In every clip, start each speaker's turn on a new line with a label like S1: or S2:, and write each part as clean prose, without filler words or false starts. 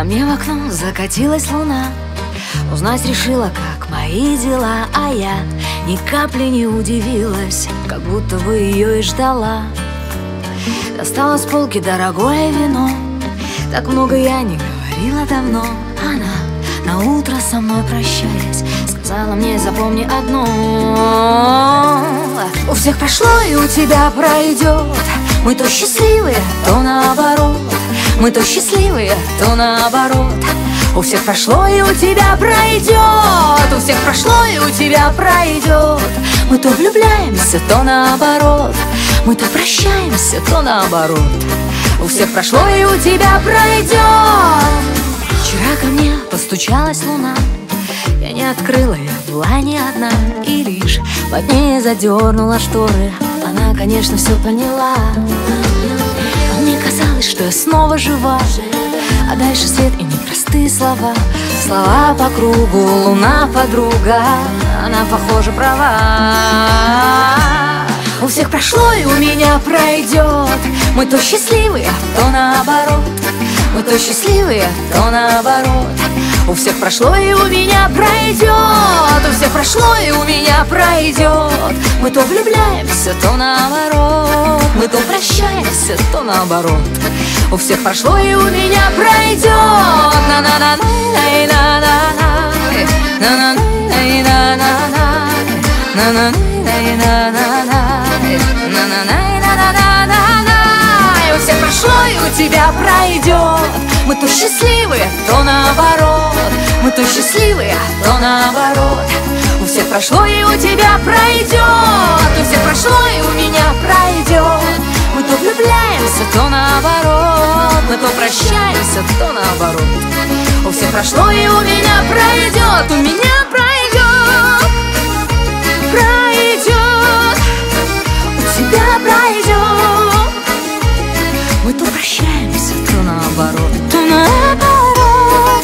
S1: мне в окно закатилась луна. Узнать решила, как мои дела, а я ни капли не удивилась, как будто бы ее и ждала. Достала с полки дорогое вино, так много я не говорила давно. Она на утро со мной прощаясь сказала мне: запомни одно: у всех прошло и у тебя пройдет. Мы то счастливые, то наоборот. Мы то счастливые, то наоборот. У всех прошло и у тебя пройдет. У всех прошло и у тебя пройдет. Мы то влюбляемся, то наоборот. Мы то прощаемся, то наоборот. У всех прошло и у тебя пройдет. Вчера ко мне постучалась луна. Я не открыла, я была не одна. И лишь под ней задернула шторы. Она, конечно, все поняла. Мне казалось, что я снова жива, а дальше свет и непростые слова. Слова по кругу, луна подруга, она, похоже, права. У всех прошло и у меня пройдет. Мы то счастливые, то наоборот. Мы то счастливые, то наоборот. У всех прошло и у меня пройдет. У всех прошло и у меня пройдет. Мы то влюбляемся, то наоборот. Мы то прощаемся, то наоборот. У всех прошло и у меня пройдет. У всех прошло и у тебя пройдет. Мы то счастливые, то наоборот. Мы то счастливые, то наоборот. У всех прошло и у тебя пройдет. У всех прошло и у меня пройдет. Мы то влюбляемся, то наоборот. Мы то прощаемся, то наоборот. У всех прошло и у меня пройдет. У меня пройдет. Пройдет. У тебя пройдет. Мы то прощаемся, то наоборот. То наоборот.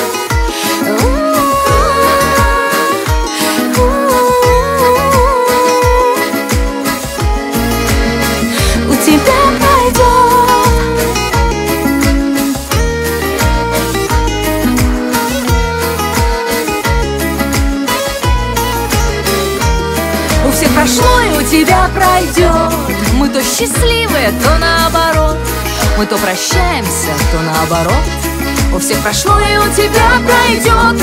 S1: У тебя пройдет. У всех прошло и у тебя пройдет. Мы то счастливые, то наоборот. Мы то прощаемся, то наоборот. У всех прошло и у тебя пройдет.